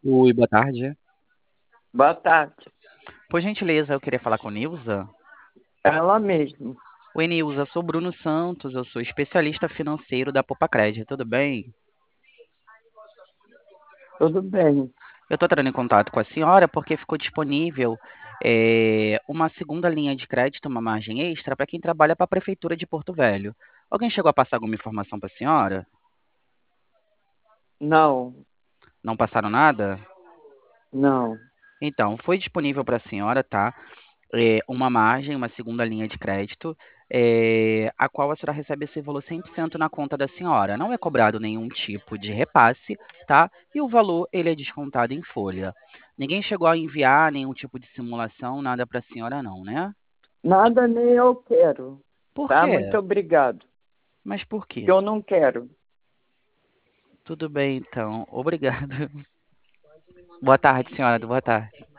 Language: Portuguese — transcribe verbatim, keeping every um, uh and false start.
Oi, boa tarde. Boa tarde. Por gentileza, eu queria falar com Nilza. Ela mesmo. Oi, Nilza, sou Bruno Santos, eu sou especialista financeiro da Popacred, tudo bem? Tudo bem. Eu estou entrando em contato com a senhora porque ficou disponível eh, uma segunda linha de crédito, uma margem extra, para quem trabalha para a Prefeitura de Porto Velho. Alguém chegou a passar alguma informação para a senhora? Não, Não passaram nada? não. Então, foi disponível para a senhora, tá? eh, uma margem, uma segunda linha de crédito, eh, a qual a senhora recebe esse valor cem por cento na conta da senhora. Não é cobrado nenhum tipo de repasse, tá? E o valor ele é descontado em folha. Ninguém chegou a enviar nenhum tipo de simulação, nada para a senhora não, né? Nada nem eu quero. Por Tá? quê? Muito obrigado. Mas por Que quê? eu não quero. Tudo bem, então. Obrigado. Boa tarde, senhora. Boa tarde.